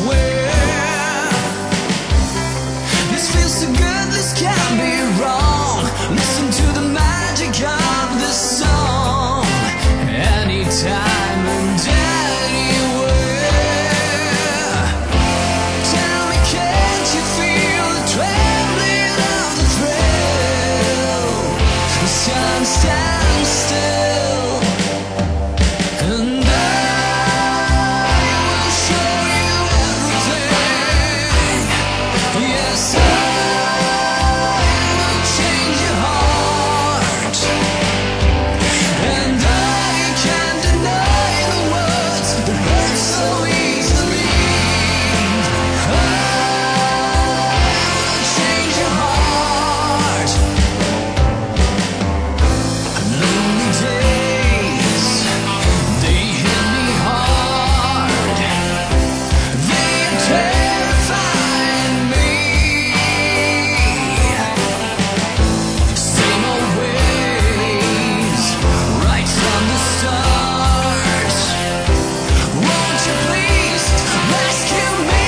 swear this feels so good, this can't be wrong. Listen to the magic of this song, anytime and anywhere. Tell me, can't you feel the trembling of the thrill? The sun stands still, and I will show you everything. Yes, I will change your heart, and I can't deny the words that hurt so easily. I will change your heart. Lonely days, they hit me hard. They are terrifying me. Same old ways, right from the start. Won't you please rescue me?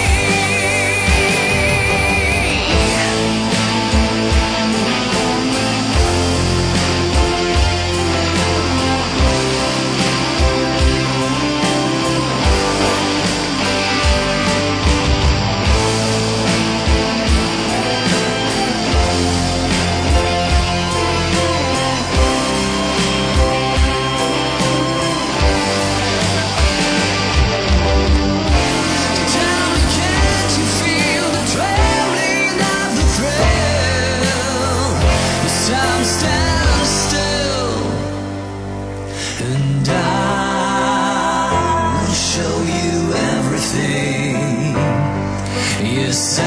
Tell me, can't you feel the trembling of the thrill? The sun stands still, and I will show you everything. Yes, I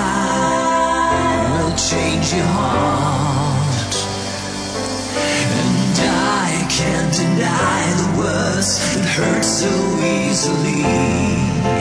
will change your heart, and I can't deny the words that hurt so easily.